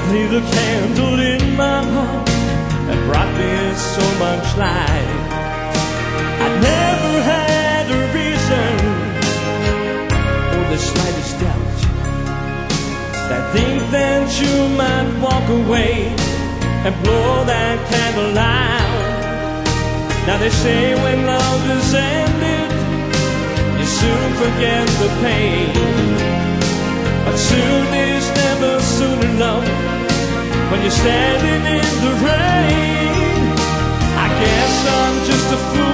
lit a candle in my heart and brought me so much light. I never had a reason or the slightest doubt that think that you might walk away and blow that candle out. Now they say when love is ended, you soon forget the pain, but soon is never soon enough when you're standing in the rain. I guess I'm just a fool